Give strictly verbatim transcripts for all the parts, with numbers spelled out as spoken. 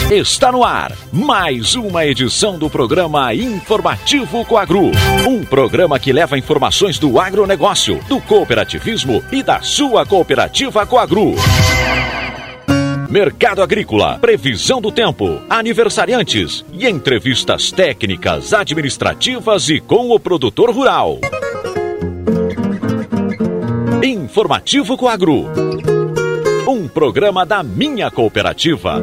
Está no ar mais uma edição do programa Informativo Coagro. Um programa que leva informações do agronegócio, do cooperativismo e da sua cooperativa Coagro. Mercado agrícola, previsão do tempo, aniversariantes e entrevistas técnicas, administrativas e com o produtor rural. Informativo Coagro. Um programa da minha cooperativa.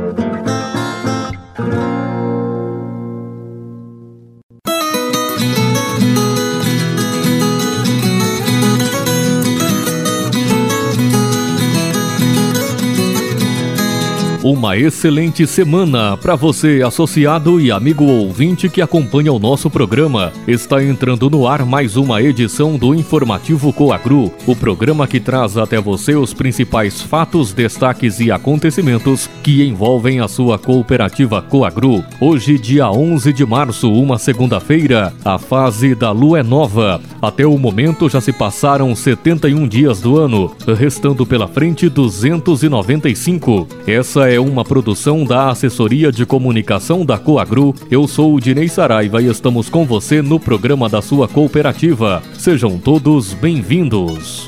Uma excelente semana para você, associado e amigo ouvinte que acompanha o nosso programa. Está entrando no ar mais uma edição do Informativo Coagro, o programa que traz até você os principais fatos, destaques e acontecimentos que envolvem a sua cooperativa Coagro. Hoje, dia onze de março, uma segunda-feira, a fase da lua é nova. Até o momento já se passaram setenta e um dias do ano, restando pela frente duzentos e noventa e cinco. Essa é É uma produção da Assessoria de Comunicação da Coagro. Eu sou o Dinei Saraiva e estamos com você no programa da sua cooperativa. Sejam todos bem-vindos.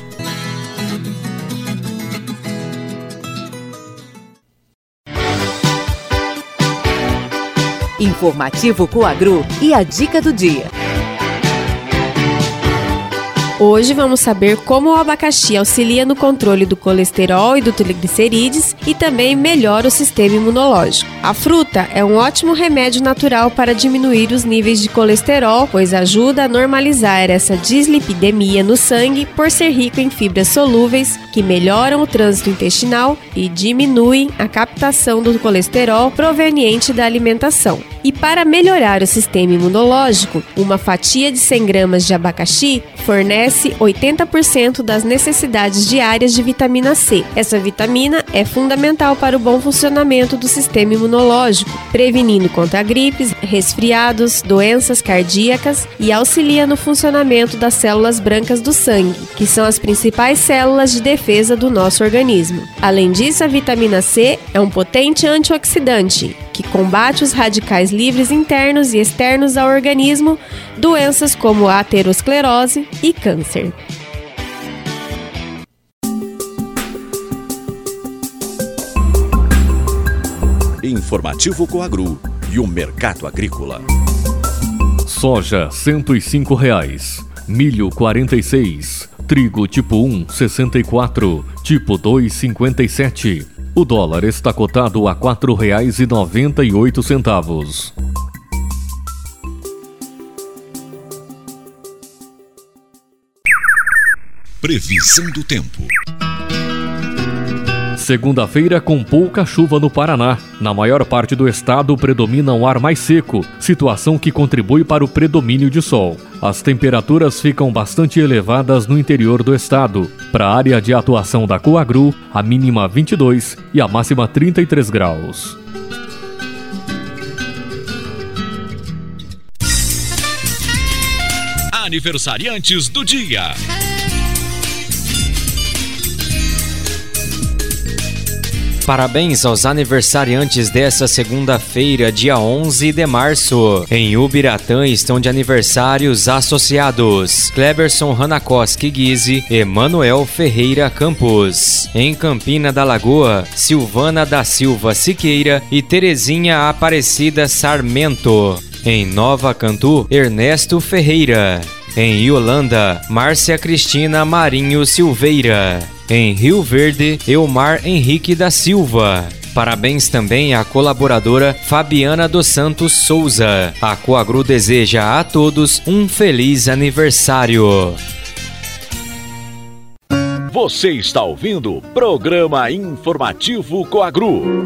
Informativo Coagro e a dica do dia. Hoje vamos saber como o abacaxi auxilia no controle do colesterol e do triglicerídeos e também melhora o sistema imunológico. A fruta é um ótimo remédio natural para diminuir os níveis de colesterol, pois ajuda a normalizar essa dislipidemia no sangue por ser rico em fibras solúveis que melhoram o trânsito intestinal e diminuem a captação do colesterol proveniente da alimentação. E para melhorar o sistema imunológico, uma fatia de cem gramas de abacaxi fornece oitenta por cento das necessidades diárias de vitamina C. Essa vitamina é fundamental para o bom funcionamento do sistema imunológico, prevenindo contra gripes, resfriados, doenças cardíacas e auxilia no funcionamento das células brancas do sangue, que são as principais células de defesa do nosso organismo. Além disso, a vitamina C é um potente antioxidante, que combate os radicais livres internos e externos ao organismo, doenças como a aterosclerose e câncer. Informativo Coagro e o mercado agrícola. Soja cento e cinco reais, milho quarenta e seis, trigo tipo um sessenta e quatro, tipo dois cinquenta e sete. O dólar está cotado a quatro reais e noventa e oito centavos. Previsão do tempo. Segunda-feira com pouca chuva no Paraná. Na maior parte do estado predomina um ar mais seco, situação que contribui para o predomínio de sol. As temperaturas ficam bastante elevadas no interior do estado. Para a área de atuação da Coagro, a mínima vinte e dois e a máxima trinta e três graus. Aniversariantes do dia. Parabéns aos aniversariantes dessa segunda-feira, dia onze de março. Em Ubiratã estão de aniversários associados Cleberson Hanakoski Guise, Emanuel Ferreira Campos. Em Campina da Lagoa, Silvana da Silva Siqueira e Terezinha Aparecida Sarmento. Em Nova Cantu, Ernesto Ferreira. Em Yolanda, Márcia Cristina Marinho Silveira. Em Rio Verde, Elmar Henrique da Silva. Parabéns também à colaboradora Fabiana dos Santos Souza. A Coagro deseja a todos um feliz aniversário. Você está ouvindo o programa Informativo Coagro.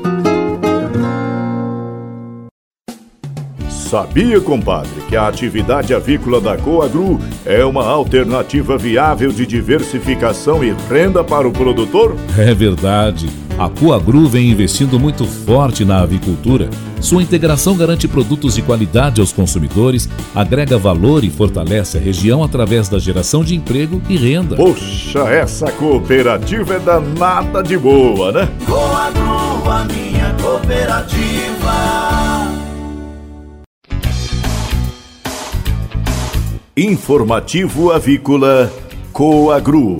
Sabia, compadre, que a atividade avícola da Coagro é uma alternativa viável de diversificação e renda para o produtor? É verdade. A Coagro vem investindo muito forte na avicultura. Sua integração garante produtos de qualidade aos consumidores, agrega valor e fortalece a região através da geração de emprego e renda. Poxa, essa cooperativa é danada de boa, né? Coagro, a minha cooperativa. cooperativa. Informativo Avícola Coagru.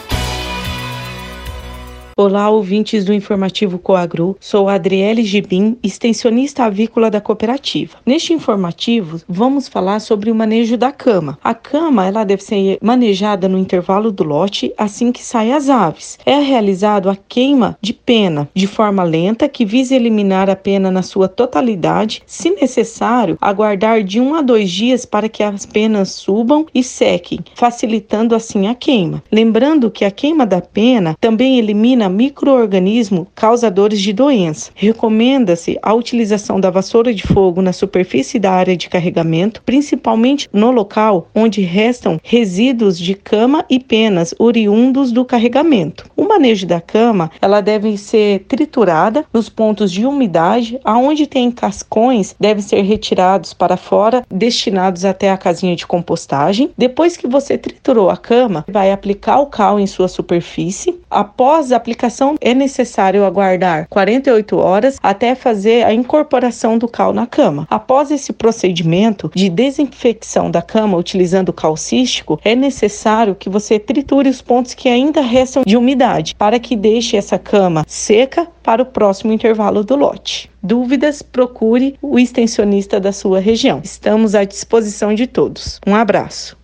Olá, ouvintes do Informativo Coagru, sou a Adriele Gibim, extensionista avícola da cooperativa. Neste informativo, vamos falar sobre o manejo da cama. A cama ela deve ser manejada no intervalo do lote assim que saem as aves. É realizado a queima de pena de forma lenta que visa eliminar a pena na sua totalidade, se necessário, aguardar de um a dois dias para que as penas subam e sequem, facilitando assim a queima. Lembrando que a queima da pena também elimina micro-organismos causadores de doença. Recomenda-se a utilização da vassoura de fogo na superfície da área de carregamento, principalmente no local onde restam resíduos de cama e penas oriundos do carregamento. O manejo da cama, ela deve ser triturada nos pontos de umidade, aonde tem cascões, devem ser retirados para fora, destinados até a casinha de compostagem. Depois que você triturou a cama, vai aplicar o cal em sua superfície. Após a aplicação, é necessário aguardar quarenta e oito horas até fazer a incorporação do cal na cama. Após esse procedimento de desinfecção da cama utilizando cal cístico, é necessário que você triture os pontos que ainda restam de umidade, para que deixe essa cama seca para o próximo intervalo do lote. Dúvidas? Procure o extensionista da sua região. Estamos à disposição de todos. Um abraço.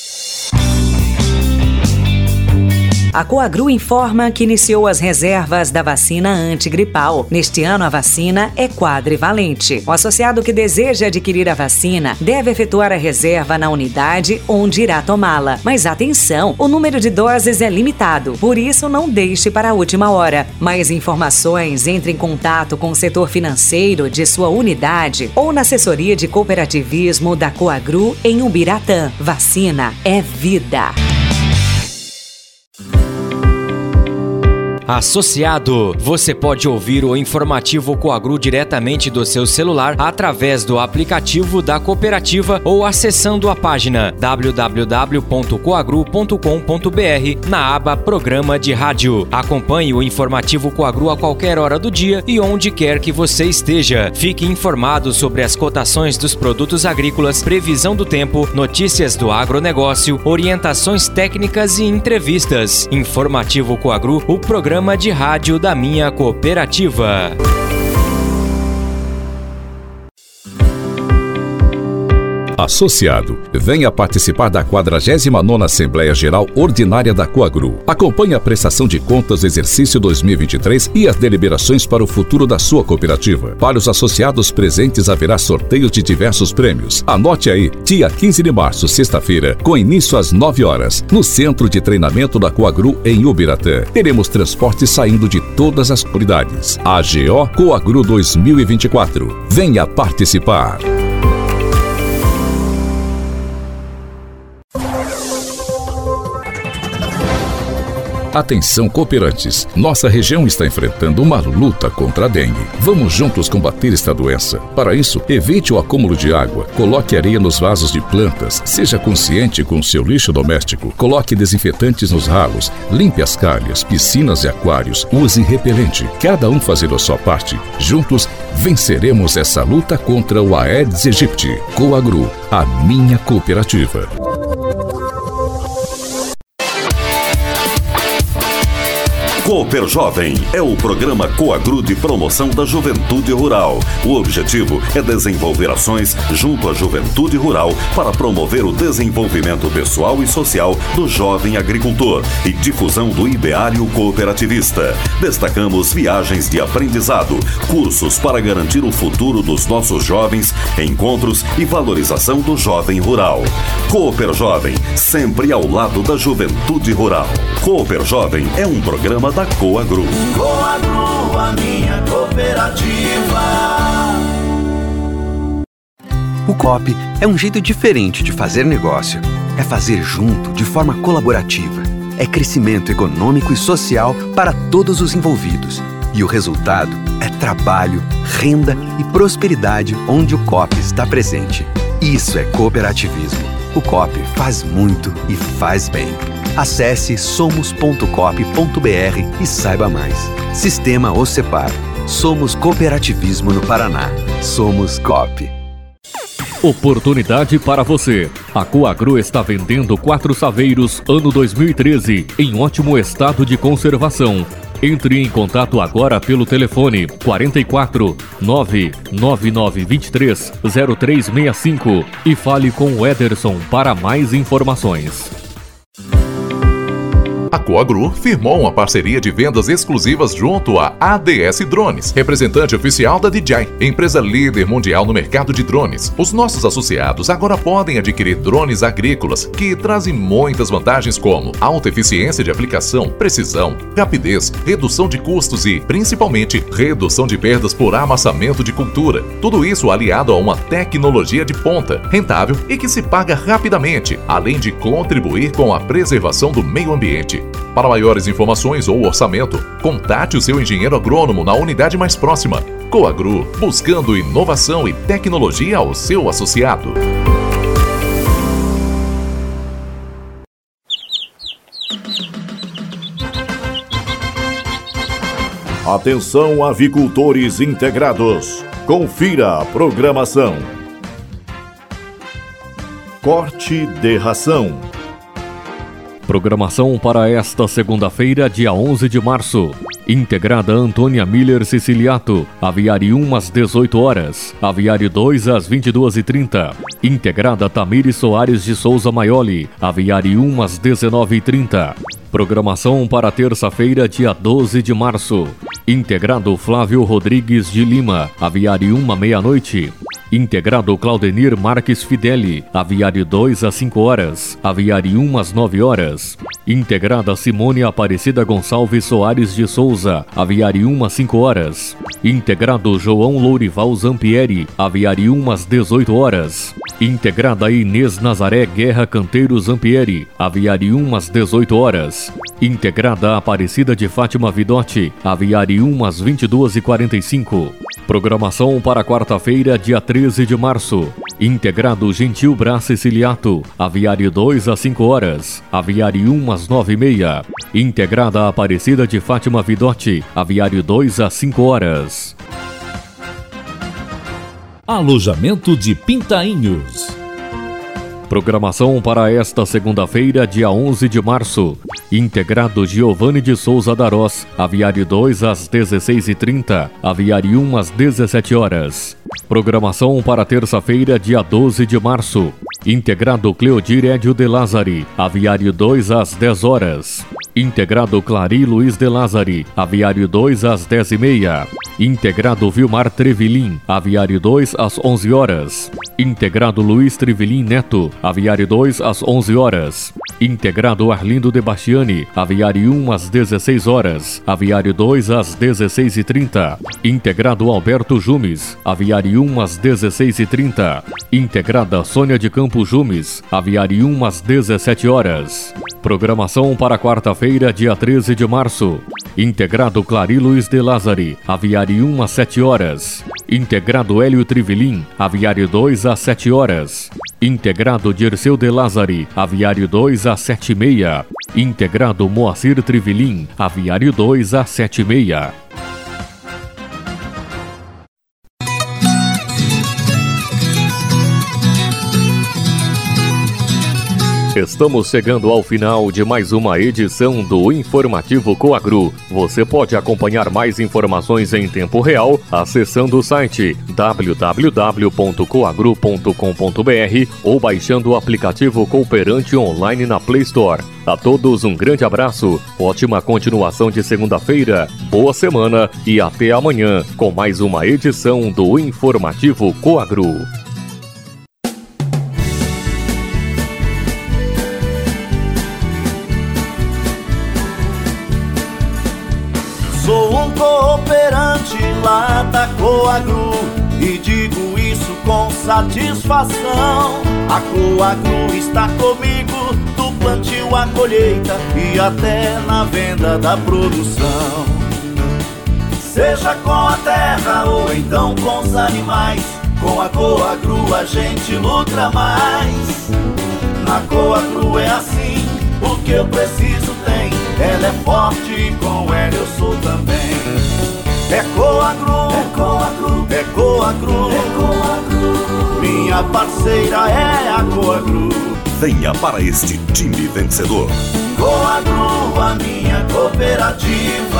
A Coagru informa que iniciou as reservas da vacina antigripal. Neste ano, a vacina é quadrivalente. O associado que deseja adquirir a vacina deve efetuar a reserva na unidade onde irá tomá-la. Mas atenção, o número de doses é limitado, por isso não deixe para a última hora. Mais informações, entre em contato com o setor financeiro de sua unidade ou na assessoria de cooperativismo da Coagru em Ubiratã. Vacina é vida. Associado, você pode ouvir o Informativo Coagru diretamente do seu celular através do aplicativo da cooperativa ou acessando a página w w w ponto coagru ponto com ponto b r na aba Programa de Rádio. Acompanhe o Informativo Coagru a qualquer hora do dia e onde quer que você esteja. Fique informado sobre as cotações dos produtos agrícolas, previsão do tempo, notícias do agronegócio, orientações técnicas e entrevistas. Informativo Coagru, o programa de rádio da minha cooperativa. Associado, venha participar da quadragésima nona Assembleia Geral Ordinária da Coagru. Acompanhe a prestação de contas do exercício dois mil e vinte e três e as deliberações para o futuro da sua cooperativa. Para os associados presentes haverá sorteio de diversos prêmios. Anote aí, dia quinze de março, sexta-feira, com início às nove horas, no Centro de Treinamento da Coagru em Ubiratã. Teremos transporte saindo de todas as unidades. A G O Coagru dois mil e vinte e quatro. Venha participar. Atenção, cooperantes! Nossa região está enfrentando uma luta contra a dengue. Vamos juntos combater esta doença. Para isso, evite o acúmulo de água, coloque areia nos vasos de plantas, seja consciente com o seu lixo doméstico, coloque desinfetantes nos ralos, limpe as calhas, piscinas e aquários, use repelente. Cada um fazendo a sua parte. Juntos, venceremos essa luta contra o Aedes aegypti. Coagru, a minha cooperativa. Cooper Jovem é o programa Coagru de promoção da juventude rural. O objetivo é desenvolver ações junto à juventude rural para promover o desenvolvimento pessoal e social do jovem agricultor e difusão do ideário cooperativista. Destacamos viagens de aprendizado, cursos para garantir o futuro dos nossos jovens, encontros e valorização do jovem rural. Cooper Jovem, sempre ao lado da juventude rural. Cooper Jovem é um programa da Coagru. Coagru, a minha cooperativa. O Coop é um jeito diferente de fazer negócio. É fazer junto, de forma colaborativa. É crescimento econômico e social para todos os envolvidos. E o resultado é trabalho, renda e prosperidade onde o Coop está presente. Isso é cooperativismo. O Coop faz muito e faz bem. Acesse somos ponto coop ponto b r e saiba mais. Sistema Ocepar. Somos cooperativismo no Paraná. Somos Coop. Oportunidade para você. A Coagro está vendendo quatro saveiros ano dois mil e treze em ótimo estado de conservação. Entre em contato agora pelo telefone quarenta e quatro, nove nove nove dois três, zero três seis cinco e fale com o Ederson para mais informações. A Coagru firmou uma parceria de vendas exclusivas junto à A D S Drones, representante oficial da D J I, empresa líder mundial no mercado de drones. Os nossos associados agora podem adquirir drones agrícolas que trazem muitas vantagens como alta eficiência de aplicação, precisão, rapidez, redução de custos e, principalmente, redução de perdas por amassamento de cultura. Tudo isso aliado a uma tecnologia de ponta, rentável e que se paga rapidamente, além de contribuir com a preservação do meio ambiente. Para maiores informações ou orçamento, contate o seu engenheiro agrônomo na unidade mais próxima. Coagru, buscando inovação e tecnologia ao seu associado. Atenção, avicultores integrados. Confira a programação. Corte de ração. Programação para esta segunda-feira, dia onze de março. Integrada Antônia Miller Siciliato, Aviário um às dezoito horas, Aviário dois às vinte e duas e trinta. Integrada Tamires Soares de Souza Maioli, Aviário um às dezenove e trinta. Programação para terça-feira, dia doze de março. Integrado Flávio Rodrigues de Lima, Aviário um à meia-noite. Integrado Claudenir Marques Fideli, Aviário dois às cinco horas, Aviário um às nove horas. Integrada Simone Aparecida Gonçalves Soares de Souza, Aviário um às cinco horas. Integrado João Lourival Zampieri, Aviário um às dezoito horas. Integrada Inês Nazaré Guerra Canteiro Zampieri, Aviário um às dezoito horas. Integrada Aparecida de Fátima Vidotti, Aviário um às vinte e duas e quarenta e cinco. Programação para quarta-feira, dia treze de março. Integrado Gentil Brás Siciliato, Aviário dois às cinco horas, Aviário um às nove e meia. Integrada Aparecida de Fátima Vidotti, Aviário dois às cinco horas. Alojamento de Pintainhos. Programação para esta segunda-feira, dia onze de março. Integrado Giovanni de Souza Darós, Aviário dois às dezesseis e trinta, Aviário um às dezessete horas. Programação para terça-feira, dia doze de março. Integrado Cleodir Edio de Lázari, Aviário dois às dez horas. Integrado Clari Luiz de Lázari, Aviário dois às dez e meia. Integrado Vilmar Trevilim, Aviário dois às onze horas. Integrado Luiz Trevilim Neto, Aviário dois às onze horas. Integrado Arlindo de Bastiani, Aviário um às dezesseis horas, Aviário dois às dezesseis e trinta. Integrado Alberto Jumes, Aviário um às dezesseis e trinta. Integrada Sônia de Campos Jumes, Aviário um às dezessete horas. Programação para quarta-feira, dia treze de março. Integrado Clari Luiz de Lázari, Aviário um às sete horas. Integrado Hélio Trivilim, Aviário dois às sete horas. Integrado Dirceu de Lázari, Aviário dois às sete e meia. Integrado Moacir Trivilim, Aviário dois às sete e meia. Estamos chegando ao final de mais uma edição do Informativo Coagru. Você pode acompanhar mais informações em tempo real acessando o site w w w ponto coagru ponto com ponto b r ou baixando o aplicativo Cooperante online na Play Store. A todos um grande abraço, ótima continuação de segunda-feira, boa semana e até amanhã com mais uma edição do Informativo Coagru. Sou um cooperante lá da Coagru e digo isso com satisfação. A Coagru está comigo do plantio à colheita e até na venda da produção. Seja com a terra ou então com os animais, com a Coagru a gente lucra mais. Na Coagru é assim, o que eu preciso tem. Ela é forte e com ela eu sou também. É Coagro, é Coagro, é Coagro, é Coagro. Minha parceira é a Coagro. Venha para este time vencedor. Coagro, a minha cooperativa.